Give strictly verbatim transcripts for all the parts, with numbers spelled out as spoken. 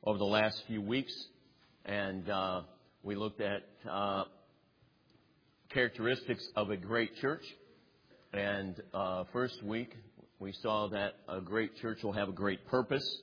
over the last few weeks, and uh, we looked at uh, characteristics of a great church. And uh, first week, we saw that a great church will have a great purpose.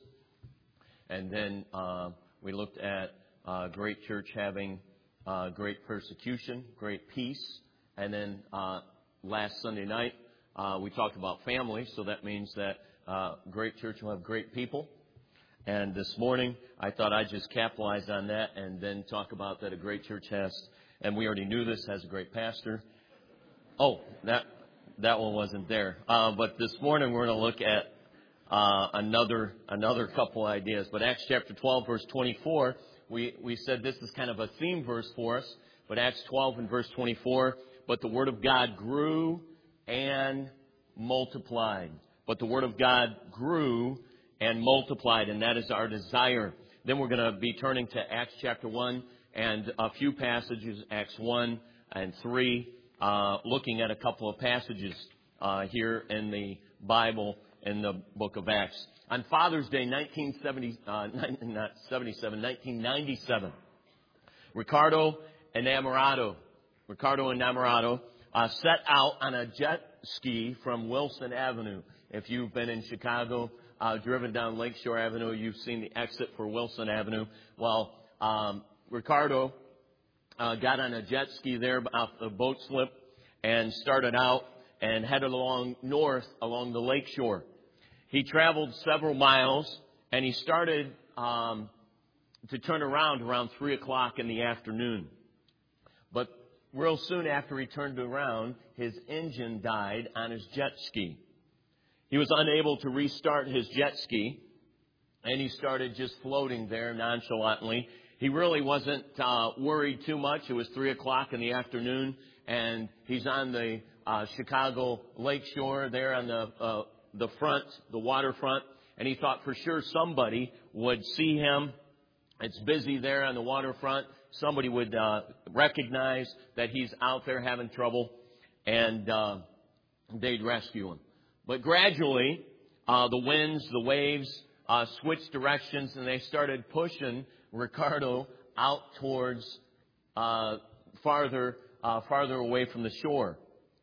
And then uh, we looked at a great church having uh, great persecution, great peace. And then uh, last Sunday night, uh, we talked about family. So that means that uh, great church will have great people. And this morning, I thought I'd just capitalize on that and then talk about that a great church has, and we already knew this, has a great pastor. Oh, that that one wasn't there. Uh, but this morning, we're going to look at uh, another another couple ideas. But Acts chapter twelve, verse twenty-four, we, we said this is kind of a theme verse for us. But Acts twelve and verse twenty-four, but the word of God grew and multiplied. But the word of God grew and multiplied, and that is our desire. Then we're going to be turning to Acts chapter one and a few passages, Acts one and three, uh, looking at a couple of passages uh, here in the Bible in the book of Acts. On Father's Day, nineteen seventy, uh, not seventy-seven, nineteen ninety-seven, Ricardo Enamorado, Ricardo Enamorado uh, set out on a jet ski from Wilson Avenue. If you've been in Chicago, Uh, driven down Lakeshore Avenue, you've seen the exit for Wilson Avenue. Well, um, Ricardo uh, got on a jet ski there off the boat slip and started out and headed along north along the lakeshore. He traveled several miles and he started um, to turn around around three o'clock in the afternoon. But real soon after he turned around, his engine died on his jet ski. He was unable to restart his jet ski, and he started just floating there nonchalantly. He really wasn't uh, worried too much. It was three o'clock in the afternoon, and he's on the uh, Chicago lakeshore there on the uh, the front, the waterfront, and he thought for sure somebody would see him. It's busy there on the waterfront. Somebody would uh, recognize that he's out there having trouble, and uh, they'd rescue him. But gradually, uh, the winds, the waves, uh, switched directions, and they started pushing Ricardo out towards uh, farther, uh, farther away from the shore.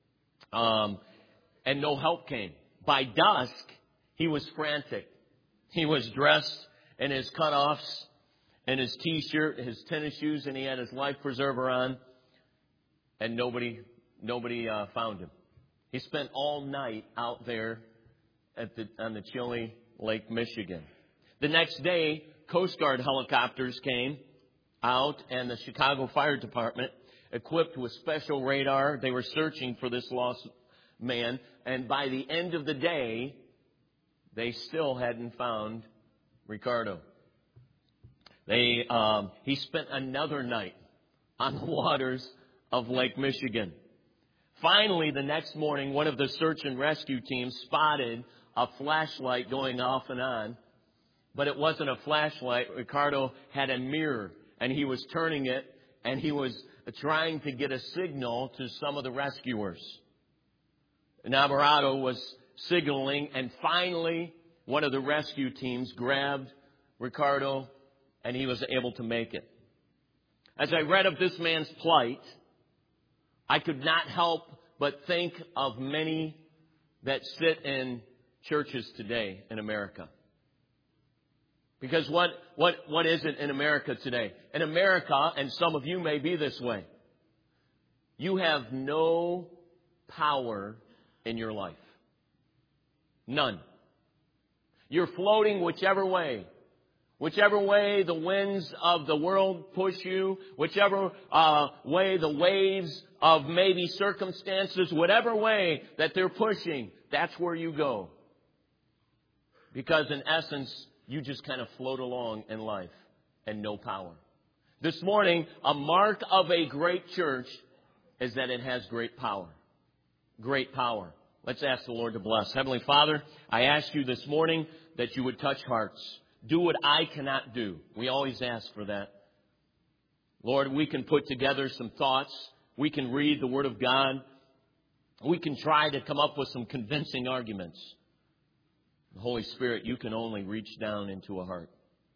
Um, and no help came. By dusk, he was frantic. He was dressed in his cutoffs, and his T-shirt, his tennis shoes, and he had his life preserver on, and nobody, nobody uh, found him. He spent all night out there at the, on the chilly Lake Michigan. The next day, Coast Guard helicopters came out and the Chicago Fire Department, equipped with special radar, they were searching for this lost man. And by the end of the day, they still hadn't found Ricardo. They, um, he spent another night on the waters of Lake Michigan. Finally, the next morning, one of the search and rescue teams spotted a flashlight going off and on. But it wasn't a flashlight. Ricardo had a mirror, and he was turning it, and he was trying to get a signal to some of the rescuers. Enamorado was signaling, and finally, one of the rescue teams grabbed Ricardo, and he was able to make it. As I read of this man's plight, I could not help but think of many that sit in churches today in America. Because what, what, what is it in America today? In America, and some of you may be this way, you have no power in your life. None. You're floating whichever way. Whichever way the winds of the world push you, whichever uh, way the waves of maybe circumstances, whatever way that they're pushing, that's where you go. Because in essence, you just kind of float along in life and no power. This morning, a mark of a great church is that it has great power. Great power. Let's ask the Lord to bless. Heavenly Father, I ask you this morning that you would touch hearts. Do what I cannot do. We always ask for that. Lord, we can put together some thoughts. We can read the Word of God. We can try to come up with some convincing arguments. The Holy Spirit, you can only reach down into a heart.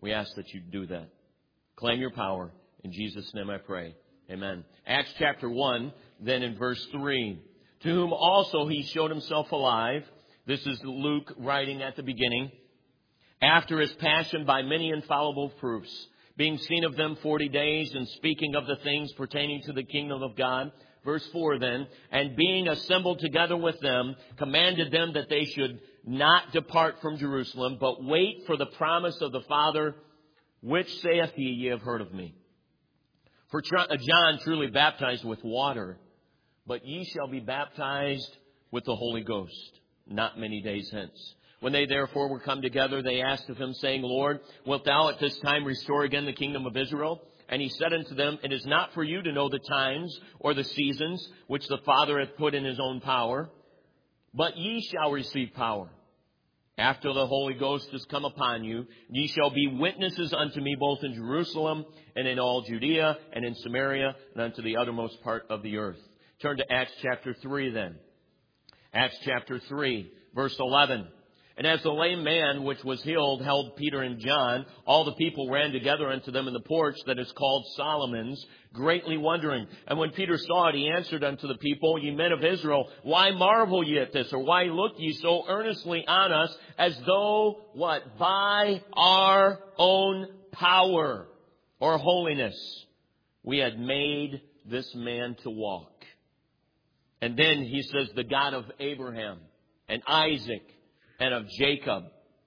We ask that you do that. Claim your power. In Jesus' name I pray. Amen. Acts chapter one, then in verse three. To whom also he showed himself alive. This is Luke writing at the beginning. After his passion by many infallible proofs, being seen of them forty days, and speaking of the things pertaining to the kingdom of God. Verse four then, and being assembled together with them, commanded them that they should not depart from Jerusalem, but wait for the promise of the Father, which saith he, ye have heard of me. For John truly baptized with water, but ye shall be baptized with the Holy Ghost, not many days hence. When they therefore were come together, they asked of him, saying, Lord, wilt thou at this time restore again the kingdom of Israel? And he said unto them, It is not for you to know the times or the seasons which the Father hath put in his own power, but ye shall receive power. After the Holy Ghost is come upon you, ye shall be witnesses unto me both in Jerusalem and in all Judea and in Samaria and unto the uttermost part of the earth. Turn to Acts chapter three then. Acts chapter three, verse eleven. And as the lame man which was healed held Peter and John, all the people ran together unto them in the porch that is called Solomon's, greatly wondering. And when Peter saw it, he answered unto the people, Ye men of Israel, why marvel ye at this? Or why look ye so earnestly on us, as though, what? By our own power or holiness we had made this man to walk. And then he says, the God of Abraham and Isaac and of Jacob.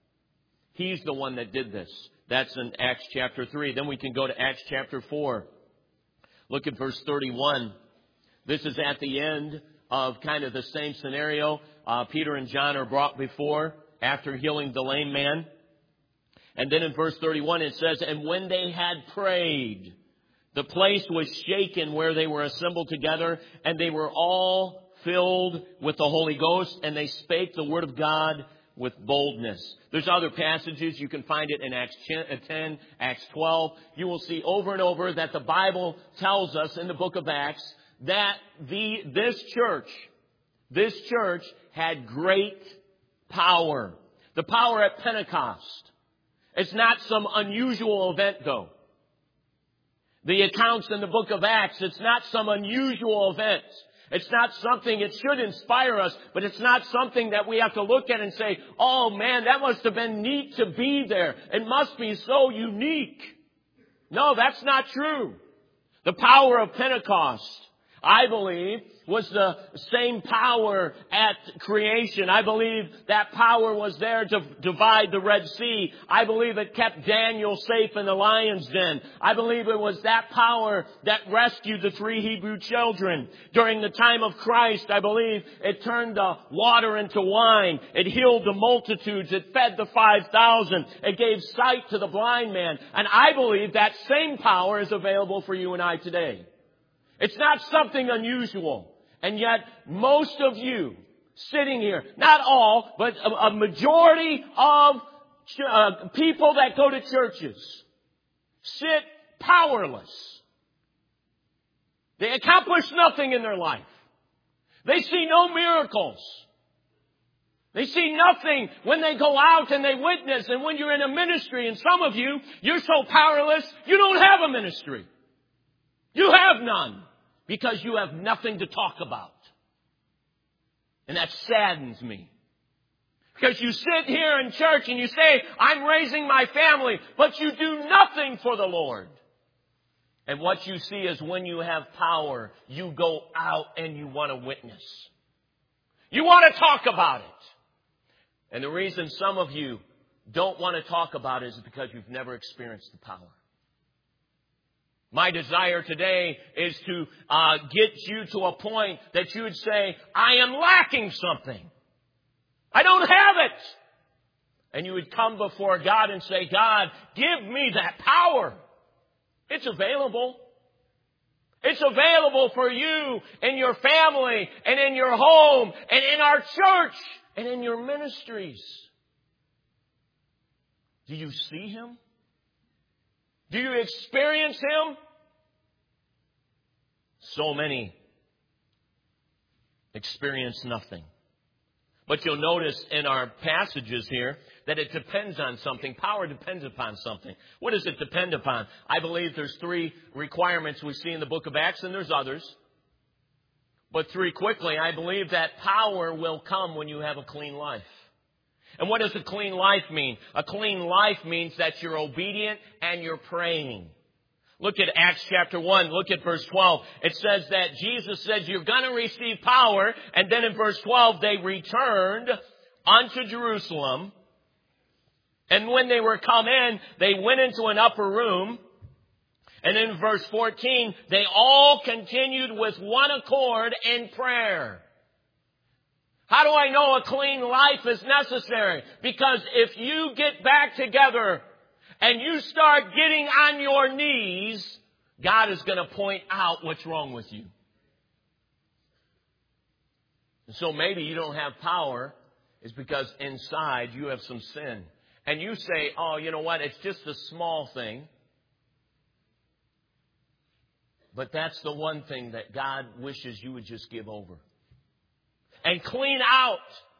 He's the one that did this. That's in Acts chapter three. Then we can go to Acts chapter four. Look at verse thirty-one. This is at the end of kind of the same scenario. Uh, Peter and John are brought before after healing the lame man. And then in verse thirty-one it says, And when they had prayed, the place was shaken where they were assembled together, and they were all filled with the Holy Ghost, and they spake the word of God with boldness. There's other passages. You can find it in Acts ten, Acts twelve. You will see over and over that the Bible tells us in the book of Acts that the this church, this church had great power. The power at Pentecost. It's not some unusual event, though. The accounts in the book of Acts, it's not some unusual event. It's not something, it should inspire us, but it's not something that we have to look at and say, oh man, that must have been neat to be there. It must be so unique. No, that's not true. The power of Pentecost, I believe, was the same power at creation. I believe that power was there to divide the Red Sea. I believe it kept Daniel safe in the lion's den. I believe it was that power that rescued the three Hebrew children. During the time of Christ, I believe it turned the water into wine. It healed the multitudes. It fed the five thousand. It gave sight to the blind man. And I believe that same power is available for you and I today. It's not something unusual. And yet, most of you sitting here, not all, but a, a majority of ch- uh, people that go to churches sit powerless. They accomplish nothing in their life. They see no miracles. They see nothing when they go out and they witness. And when you're in a ministry, and some of you, you're so powerless, you don't have a ministry. You have none. Because you have nothing to talk about. And that saddens me. Because you sit here in church and you say, I'm raising my family, but you do nothing for the Lord. And what you see is when you have power, you go out and you want to witness. You want to talk about it. And the reason some of you don't want to talk about it is because you've never experienced the power. My desire today is to uh, get you to a point that you would say, I am lacking something. I don't have it. And you would come before God and say, God, give me that power. It's available. It's available for you and your family and in your home and in our church and in your ministries. Do you see Him? Do you experience Him? So many experience nothing. But you'll notice in our passages here that it depends on something. Power depends upon something. What does it depend upon? I believe there's three requirements we see in the book of Acts, and there's others. But three quickly, I believe that power will come when you have a clean life. And what does a clean life mean? A clean life means that you're obedient and you're praying. Look at Acts chapter one. Look at verse twelve. It says that Jesus said, you're going to receive power. And then in verse twelve, they returned unto Jerusalem. And when they were come in, they went into an upper room. And in verse fourteen, they all continued with one accord in prayer. How do I know a clean life is necessary? Because if you get back together and you start getting on your knees, God is going to point out what's wrong with you. So maybe you don't have power is because inside you have some sin. And you say, oh, you know what? It's just a small thing. But that's the one thing that God wishes you would just give over. And clean out.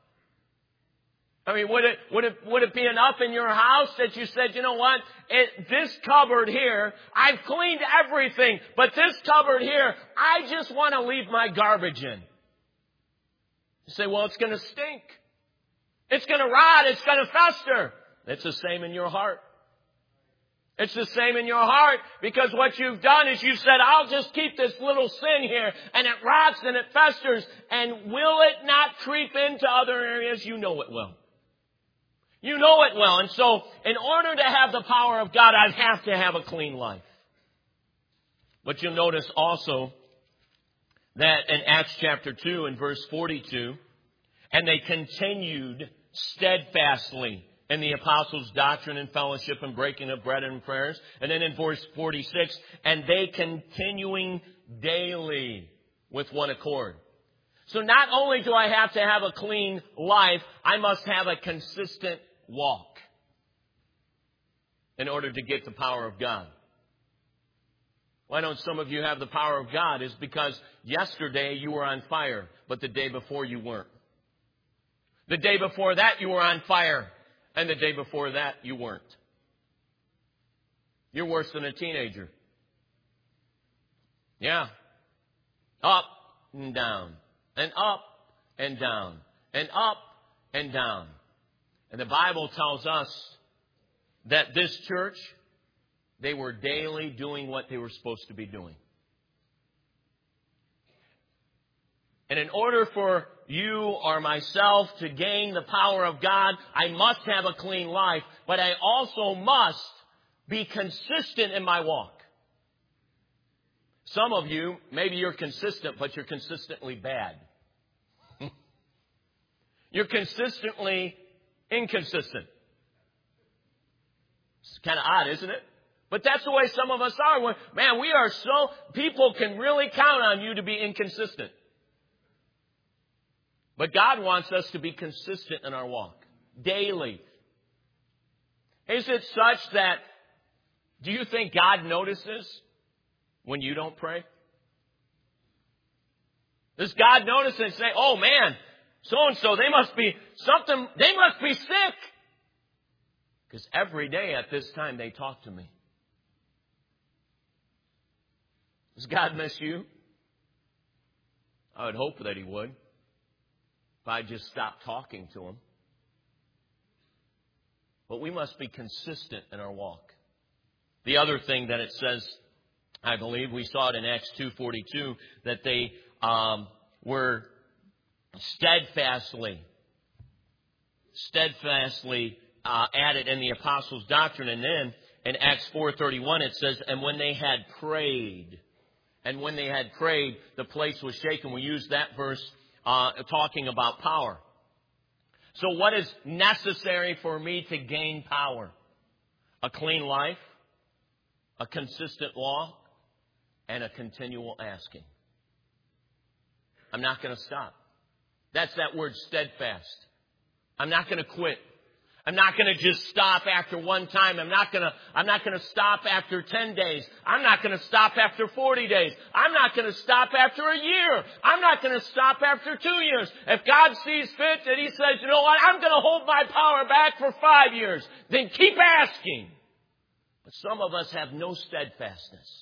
I mean, would it, would it, would it be enough in your house that you said, you know what? It, this cupboard here, I've cleaned everything, but this cupboard here, I just want to leave my garbage in. You say, well, it's going to stink. It's going to rot. It's going to fester. It's the same in your heart. It's the same in your heart, because what you've done is you've said, I'll just keep this little sin here, and it rots and it festers, and will it not creep into other areas? You know it will. You know it will. And so, in order to have the power of God, I have to have a clean life. But you'll notice also that in Acts chapter two and verse forty-two, and they continued steadfastly in the apostles' doctrine and fellowship and breaking of bread and prayers. And then in verse forty-six, and they continuing daily with one accord. So not only do I have to have a clean life, I must have a consistent walk in order to get the power of God. Why don't some of you have the power of God? Is because yesterday you were on fire, but the day before you weren't. The day before that you were on fire. And the day before that, you weren't. You're worse than a teenager. Yeah. Up and down. And up and down. And up and down. And the Bible tells us that this church, they were daily doing what they were supposed to be doing. And in order for you or myself to gain the power of God, I must have a clean life, but I also must be consistent in my walk. Some of you, maybe you're consistent, but you're consistently bad. You're consistently inconsistent. It's kind of odd, isn't it? But that's the way some of us are. Man, we are so, people can really count on you to be inconsistent. But God wants us to be consistent in our walk. Daily. Is it such that, do you think God notices when you don't pray? Does God notice and say, oh man, so-and-so, they must be something, they must be sick. Because every day at this time they talk to me. Does God miss you? I would hope that He would. If I just stopped talking to Him. But we must be consistent in our walk. The other thing that it says, I believe, we saw it in Acts two forty-two, that they um, were steadfastly, steadfastly uh, added in the apostles' doctrine. And then in Acts four thirty-one it says, and when they had prayed, and when they had prayed, the place was shaken. We use that verse Uh, talking about power. So what is necessary for me to gain power? A clean life, a consistent walk, and a continual asking. I'm not going to stop. That's that word steadfast. I'm not going to quit. I'm not going to just stop after one time. I'm not going to, I'm not going to stop after ten days. I'm not going to stop after forty days. I'm not going to stop after a year. I'm not going to stop after two years. If God sees fit that He says, you know what, I'm going to hold my power back for five years, then keep asking. But some of us have no steadfastness.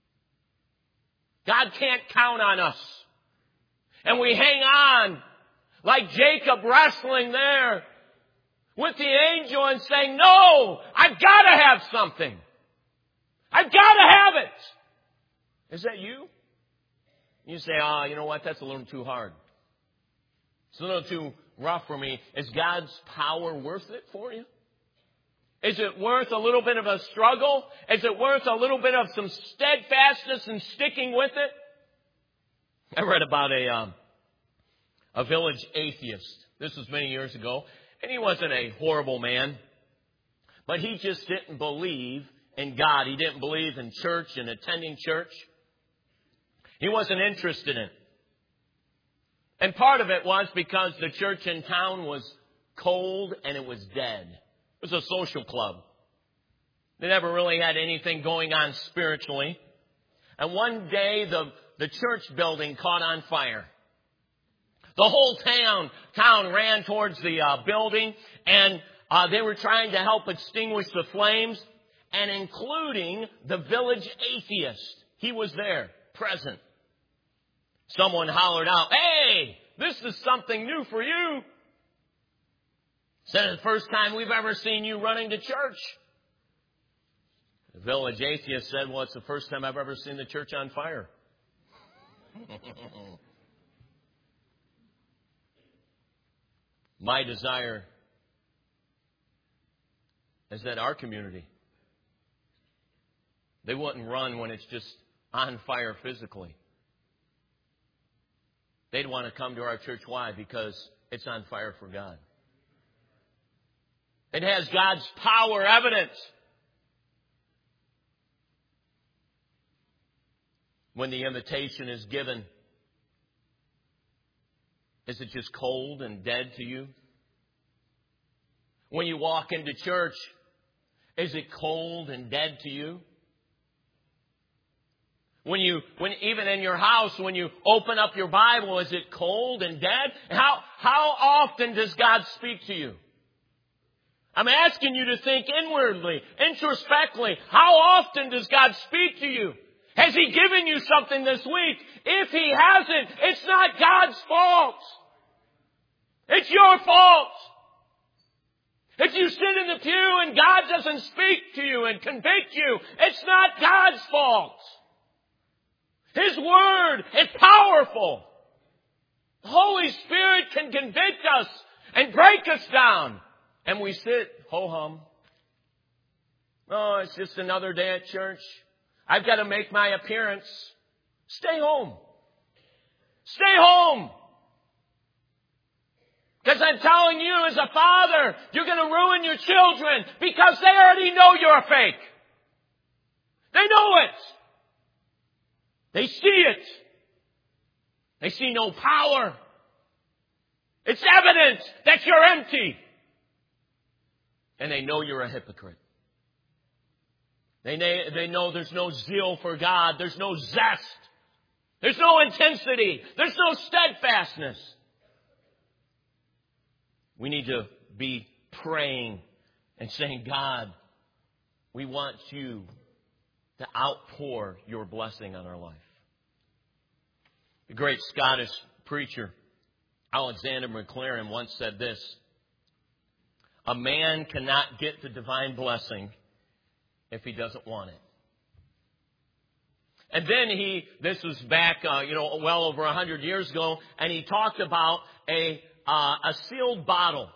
God can't count on us. And we hang on like Jacob wrestling there with the angel and saying, no, I've got to have something. I've got to have it. Is that you? You say, ah, oh, you know what? That's a little too hard. It's a little too rough for me. Is God's power worth it for you? Is it worth a little bit of a struggle? Is it worth a little bit of some steadfastness and sticking with it? I read about a, um, a village atheist. This was many years ago. And he wasn't a horrible man, but he just didn't believe in God. He didn't believe in church and attending church. He wasn't interested in it. And part of it was because the church in town was cold and it was dead. It was a social club. They never really had anything going on spiritually. And one day the, the church building caught on fire. The whole town, town ran towards the uh, building, and uh, they were trying to help extinguish the flames, and including the village atheist. He was there, present. Someone hollered out, hey, this is something new for you. Said, it's the first time we've ever seen you running to church. The village atheist said, well, it's the first time I've ever seen the church on fire. My desire is that our community, they wouldn't run when it's just on fire physically. They'd want to come to our church. Why? Because it's on fire for God. It has God's power evident. When the invitation is given, is it just cold and dead to you? When you walk into church, is it cold and dead to you? When you, when even in your house, when you open up your Bible, is it cold and dead? How, how often does God speak to you? I'm asking you to think inwardly, introspectively. How often does God speak to you? Has He given you something this week? If He hasn't, it's not God's fault. It's your fault. If you sit in the pew and God doesn't speak to you and convict you, it's not God's fault. His Word is powerful. The Holy Spirit can convict us and break us down. And we sit, ho-hum. Oh, it's just another day at church. I've got to make my appearance. Stay home. Stay home. Because I'm telling you as a father, you're going to ruin your children because they already know you're a fake. They know it. They see it. They see no power. It's evident that you're empty. And they know you're a hypocrite. They, they know there's no zeal for God. There's no zest. There's no intensity. There's no steadfastness. We need to be praying and saying, God, we want you to outpour your blessing on our life. The great Scottish preacher, Alexander MacLaren, once said this: a man cannot get the divine blessing if he doesn't want it. And then he, this was back, uh, you know, well over a hundred years ago, and he talked about a uh, a sealed bottle.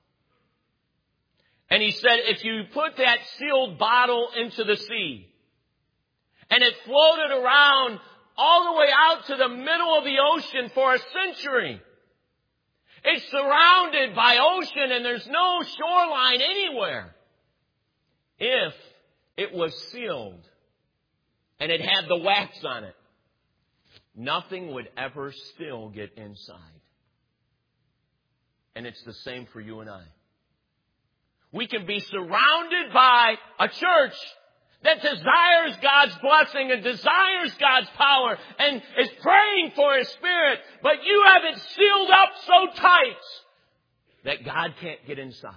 And he said, if you put that sealed bottle into the sea, and it floated around all the way out to the middle of the ocean for a century, it's surrounded by ocean and there's no shoreline anywhere. If it was sealed and it had the wax on it, nothing would ever still get inside. And it's the same for you and I. We can be surrounded by a church that desires God's blessing and desires God's power and is praying for His Spirit, but you have it sealed up so tight that God can't get inside.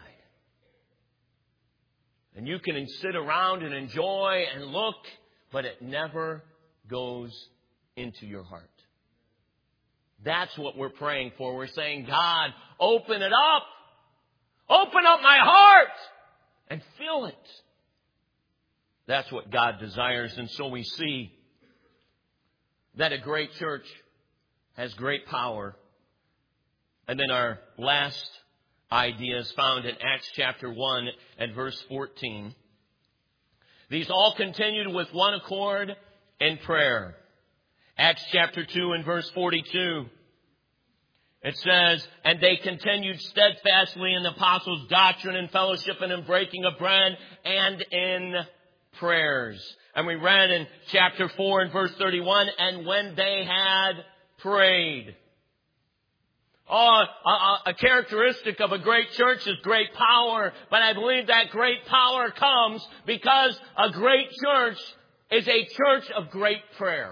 And you can sit around and enjoy and look, but it never goes into your heart. That's what we're praying for. We're saying, God, open it up. Open up my heart and fill it. That's what God desires. And so we see that a great church has great power. And then our last idea is found in Acts chapter one and verse fourteen. These all continued with one accord in prayer. Acts chapter two and verse forty-two. It says, and they continued steadfastly in the apostles' doctrine and fellowship and in breaking of bread and in prayers. And we read in chapter four and verse thirty-one, and when they had prayed. Oh, a, a characteristic of a great church is great power, but I believe that great power comes because a great church is a church of great prayer.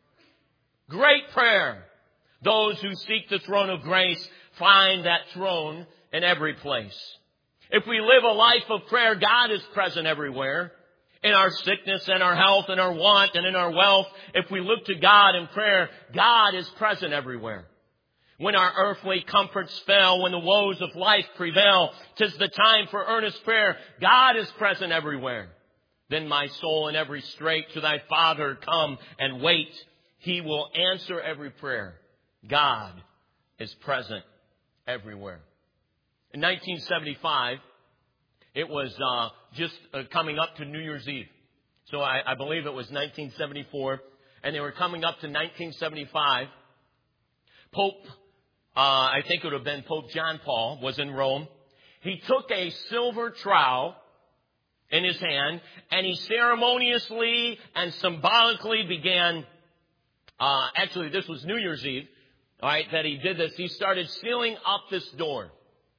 Great prayer. Those who seek the throne of grace find that throne in every place. If we live a life of prayer, God is present everywhere. In our sickness and our health and our want and in our wealth, if we look to God in prayer, God is present everywhere. When our earthly comforts fail, when the woes of life prevail, 'tis the time for earnest prayer. God is present everywhere. Then my soul in every strait to thy Father come and wait. He will answer every prayer. God is present everywhere. In nineteen seventy-five, it was uh, just uh, coming up to New Year's Eve. So I, I believe it was nineteen seventy-four, and they were coming up to nineteen seventy-five. Pope, uh, I think it would have been Pope John Paul, was in Rome. He took a silver trowel in his hand, and he ceremoniously and symbolically began, uh, actually this was New Year's Eve, all right, that he did this. He started sealing up this door.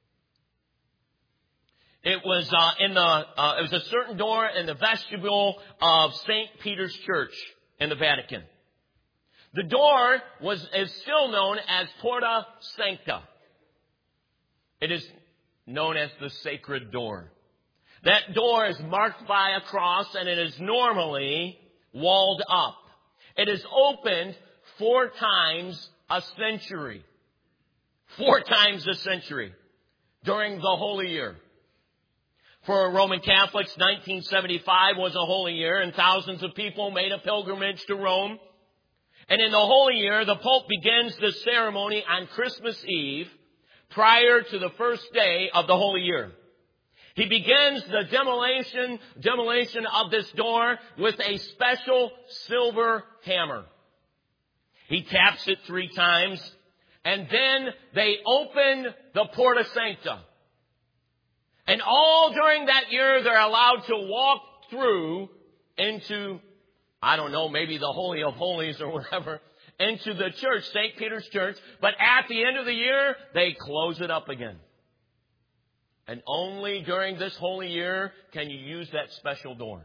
It was uh, in the uh, it was a certain door in the vestibule of Saint Peter's Church in the Vatican. The door was is still known as Porta Sancta. It is known as the sacred door. That door is marked by a cross, and it is normally walled up. It is opened four times a century. Four times a century during the Holy Year. For Roman Catholics, nineteen seventy-five was a holy year, and thousands of people made a pilgrimage to Rome. And in the Holy Year, the Pope begins the ceremony on Christmas Eve, prior to the first day of the Holy Year. He begins the demolition, demolition of this door with a special silver hammer. He taps it three times, and then they open the Porta Sancta. And all during that year, they're allowed to walk through into, I don't know, maybe the Holy of Holies or whatever, into the church, Saint Peter's Church. But at the end of the year, they close it up again. And only during this holy year can you use that special door.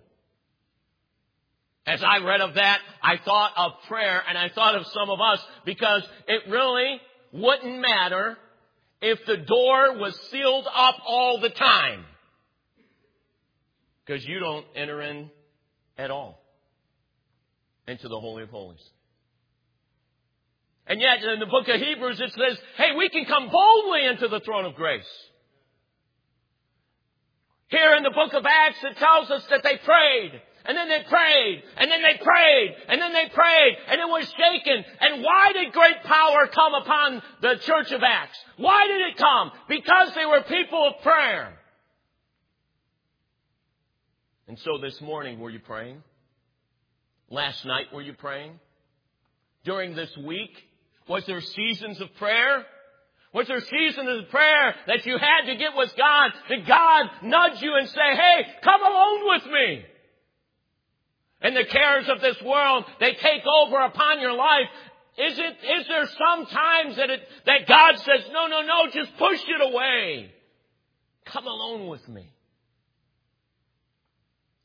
As I read of that, I thought of prayer, and I thought of some of us, because it really wouldn't matter if the door was sealed up all the time, because you don't enter in at all into the Holy of Holies. And yet in the book of Hebrews it says, hey, we can come boldly into the throne of grace. Here in the book of Acts it tells us that they prayed. And then they prayed, and then they prayed, and then they prayed, and it was shaken. And why did great power come upon the church of Acts? Why did it come? Because they were people of prayer. And so this morning, were you praying? Last night, were you praying? During this week, was there seasons of prayer? Was there seasons of prayer that you had to get with God? Did God nudge you and say, hey, come alone with me? And the cares of this world, they take over upon your life. Is it, is there some times that it, that God says, no, no, no, just push it away. Come alone with me.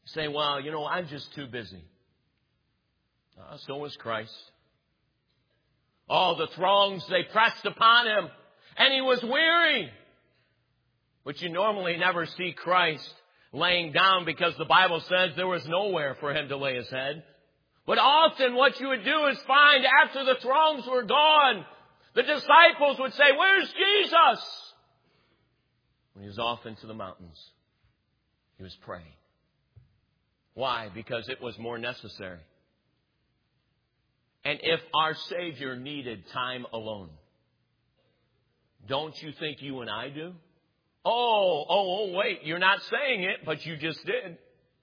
say, well, you know, I'm just too busy. Uh, so was Christ. All the throngs, they pressed upon him, and he was weary. But you normally never see Christ laying down because the Bible says there was nowhere for him to lay his head. But often what you would do is find after the throngs were gone, the disciples would say, where's Jesus? When he was off into the mountains, he was praying. Why? Because it was more necessary. And if our Savior needed time alone, don't you think you and I do? Oh, oh, oh, wait, you're not saying it, but you just did.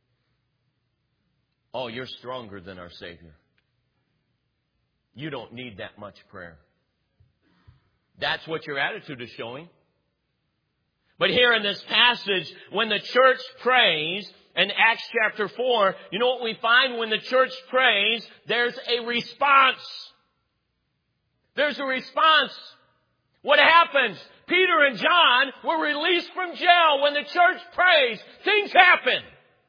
Oh, you're stronger than our Savior. You don't need that much prayer. That's what your attitude is showing. But here in this passage, when the church prays, in Acts chapter four, you know what we find when the church prays? There's a response. There's a response. What happens? Peter and John were released from jail. When the church prays, things happen.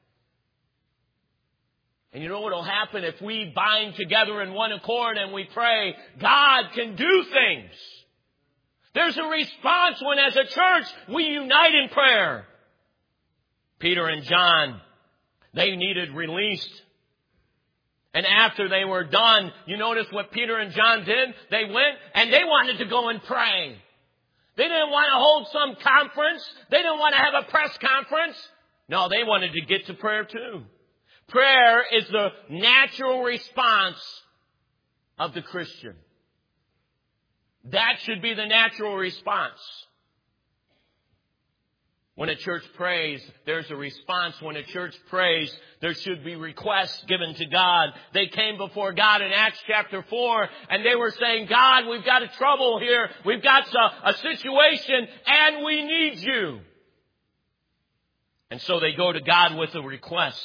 And you know what will happen if we bind together in one accord and we pray? God can do things. There's a response when as a church we unite in prayer. Peter and John, they needed released. And after they were done, you notice what Peter and John did? They went and they wanted to go and pray. They didn't want to hold some conference. They didn't want to have a press conference. No, they wanted to get to prayer too. Prayer is the natural response of the Christian. That should be the natural response. When a church prays, there's a response. When a church prays, there should be requests given to God. They came before God in Acts chapter four, and they were saying, God, we've got a trouble here. We've got a, a situation, and we need you. And so they go to God with a request.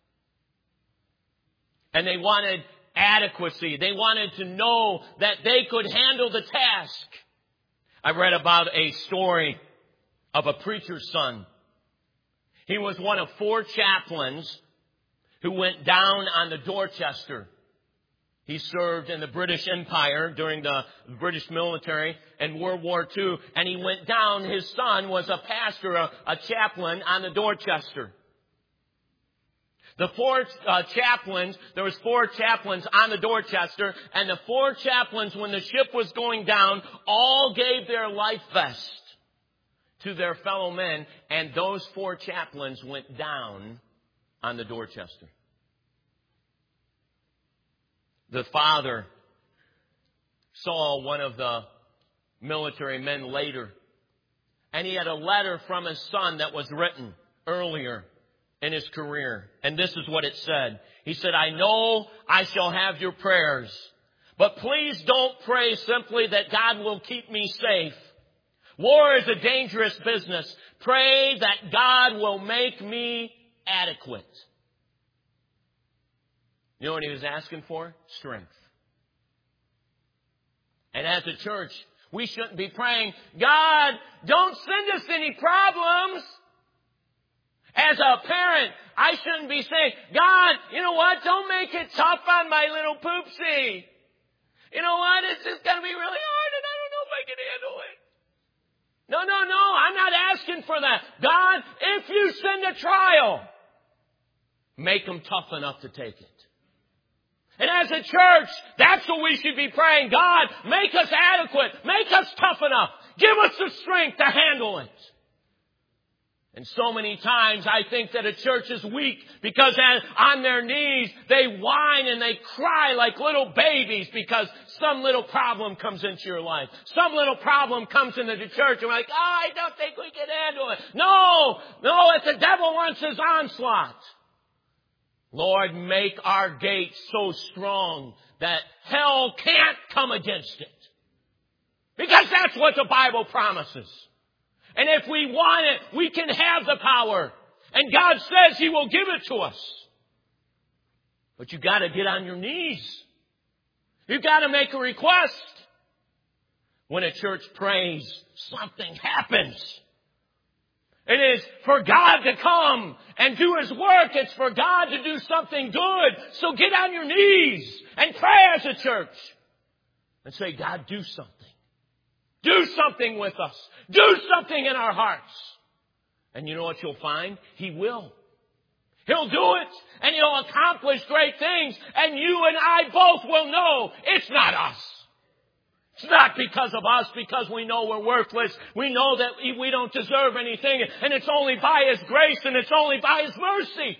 And they wanted adequacy. They wanted to know that they could handle the task. I read about a story of a preacher's son. He was one of four chaplains who went down on the Dorchester. He served in the British Empire during the British military in World War Two. And he went down. His son was a pastor, a, a chaplain on the Dorchester. The four uh, chaplains, there was four chaplains on the Dorchester, and the four chaplains, when the ship was going down, all gave their life vest to their fellow men, and those four chaplains went down on the Dorchester. The father saw one of the military men later, and he had a letter from his son that was written earlier in his career. And this is what it said. He said, I know I shall have your prayers, but please don't pray simply that God will keep me safe. War is a dangerous business. Pray that God will make me adequate. You know what he was asking for? Strength. And as a church, we shouldn't be praying, God, don't send us any problems. As a parent, I shouldn't be saying, God, you know what? Don't make it tough on my little poopsie. You know what? It's just going to be really hard and I don't know if I can handle it. No, no, no. I'm not asking for that. God, if you send a trial, make them tough enough to take it. And as a church, that's what we should be praying. God, make us adequate. Make us tough enough. Give us the strength to handle it. And so many times I think that a church is weak because on their knees they whine and they cry like little babies because some little problem comes into your life. Some little problem comes into the church and we're like, oh, I don't think we can handle it. No, no, if the devil wants his onslaught. Lord, make our gates so strong that hell can't come against it. Because that's what the Bible promises. And if we want it, we can have the power. And God says He will give it to us. But you've got to get on your knees. You've got to make a request. When a church prays, something happens. It is for God to come and do His work. It's for God to do something good. So get on your knees and pray as a church. And say, God, do something. Do something with us. Do something in our hearts. And you know what you'll find? He will. He'll do it. And He'll accomplish great things. And you and I both will know it's not us. It's not because of us, because we know we're worthless. We know that we don't deserve anything. And it's only by His grace and it's only by His mercy.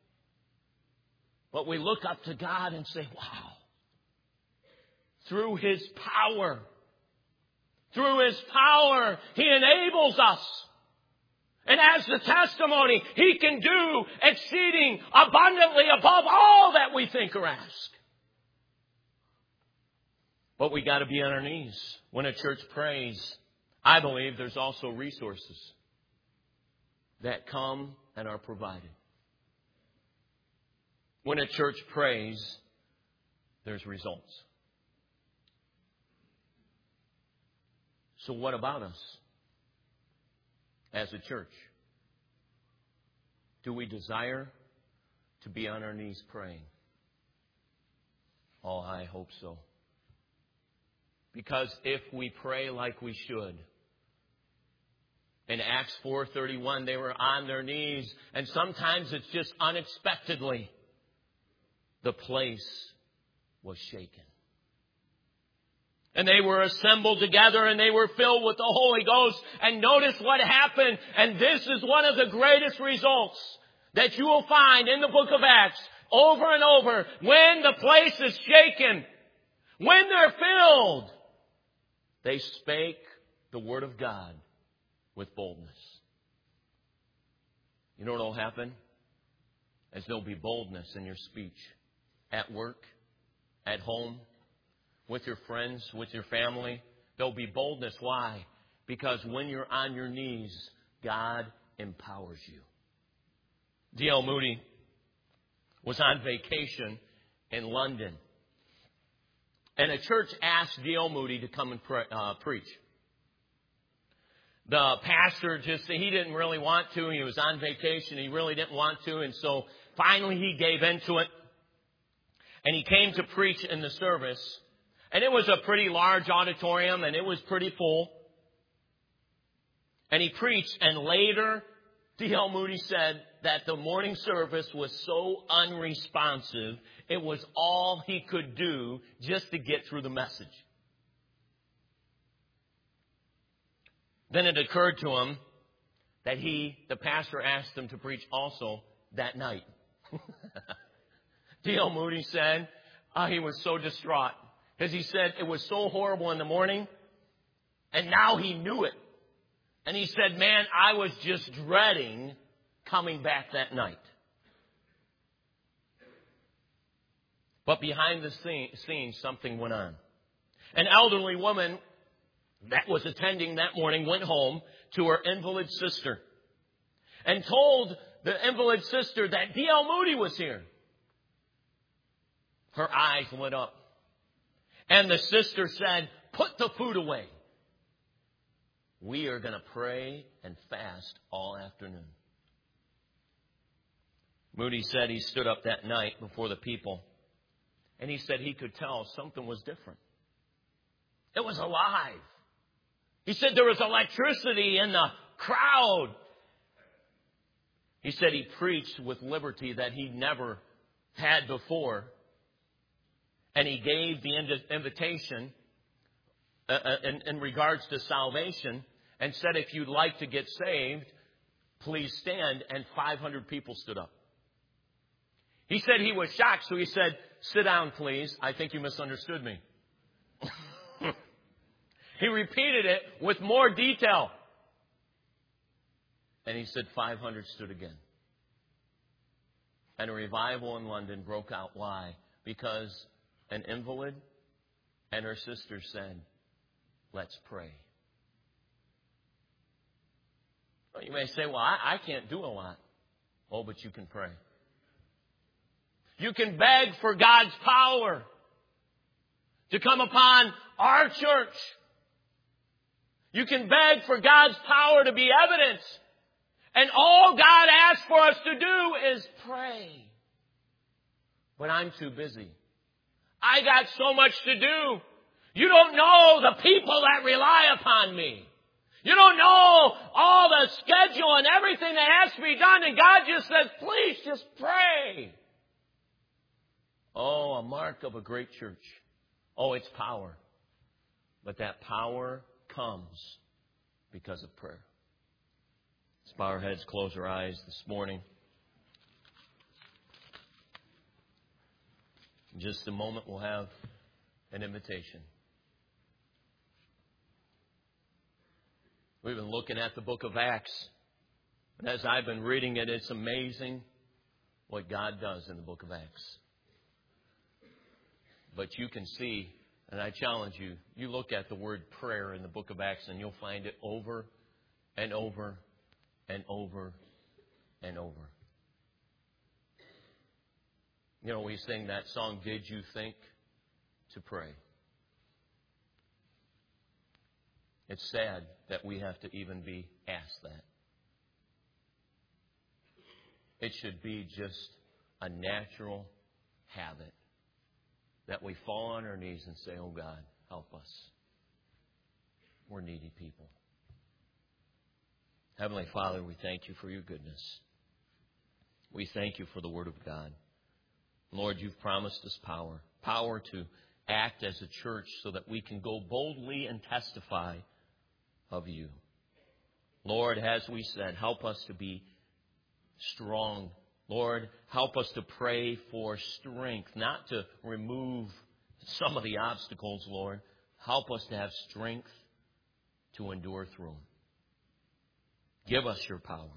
But we look up to God and say, wow. Through His power. Through His power, He enables us. And as the testimony, He can do exceeding abundantly above all that we think or ask. But we got to be on our knees. When a church prays, I believe there's also resources that come and are provided. When a church prays, there's results. So what about us as a church? Do we desire to be on our knees praying? Oh, I hope so. Because if we pray like we should, in Acts four thirty-one, they were on their knees, and sometimes it's just unexpectedly, the place was shaken. And they were assembled together and they were filled with the Holy Ghost. And notice what happened. And this is one of the greatest results that you will find in the book of Acts over and over. When the place is shaken, when they're filled, they spake the word of God with boldness. You know what will happen? As there'll be boldness in your speech. At work, at home, with your friends, with your family. There'll be boldness. Why? Because when you're on your knees, God empowers you. D L Moody was on vacation in London. And a church asked D L Moody to come and pre- uh, preach. The pastor just, he didn't really want to. He was on vacation. He really didn't want to. And so finally he gave in to it. And he came to preach in the service. And it was a pretty large auditorium, and it was pretty full. And he preached, and later, D L Moody said that the morning service was so unresponsive, it was all he could do just to get through the message. Then it occurred to him that he, the pastor, asked him to preach also that night. D L Moody said uh, he was so distraught. Because he said it was so horrible in the morning, and now he knew it. And he said, man, I was just dreading coming back that night. But behind the scenes, something went on. An elderly woman that was attending that morning went home to her invalid sister and told the invalid sister that D L Moody was here. Her eyes lit up. And the sister said, put the food away. We are going to pray and fast all afternoon. Moody said he stood up that night before the people. And he said he could tell something was different. It was alive. He said there was electricity in the crowd. He said he preached with liberty that he never had before. And he gave the invitation uh, in, in regards to salvation and said, if you'd like to get saved, please stand. And five hundred people stood up. He said he was shocked. So he said, sit down, please. I think you misunderstood me. He repeated it with more detail. And he said five hundred stood again. And a revival in London broke out. Why? Because an invalid and her sister said, let's pray. Well, you may say, well, I, I can't do a lot. Oh, but you can pray. You can beg for God's power to come upon our church. You can beg for God's power to be evidence And all God asks for us to do is pray. But I'm too busy. I got so much to do. You don't know the people that rely upon me. You don't know all the schedule and everything that has to be done. And God just says, please just pray. Oh, a mark of a great church. Oh, it's power. But that power comes because of prayer. Let's bow our heads, close our eyes this morning. In just a moment, we'll have an invitation. We've been looking at the book of Acts. And as I've been reading it, it's amazing what God does in the book of Acts. But you can see, and I challenge you, you look at the word prayer in the book of Acts and you'll find it over and over and over and over. You know, we sing that song, Did You Think to Pray? It's sad that we have to even be asked that. It should be just a natural habit that we fall on our knees and say, oh God, help us. We're needy people. Heavenly Father, we thank you for your goodness. We thank you for the Word of God. Lord, you've promised us power. Power to act as a church so that we can go boldly and testify of you. Lord, as we said, help us to be strong. Lord, help us to pray for strength, not to remove some of the obstacles, Lord. Help us to have strength to endure through them. Give us your power.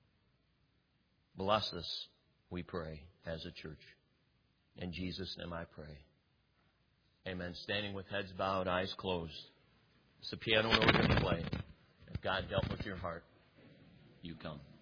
Bless us, we pray, as a church. In Jesus' name I pray. Amen. Standing with heads bowed, eyes closed. It's the piano we're going to play. If God dealt with your heart, you come.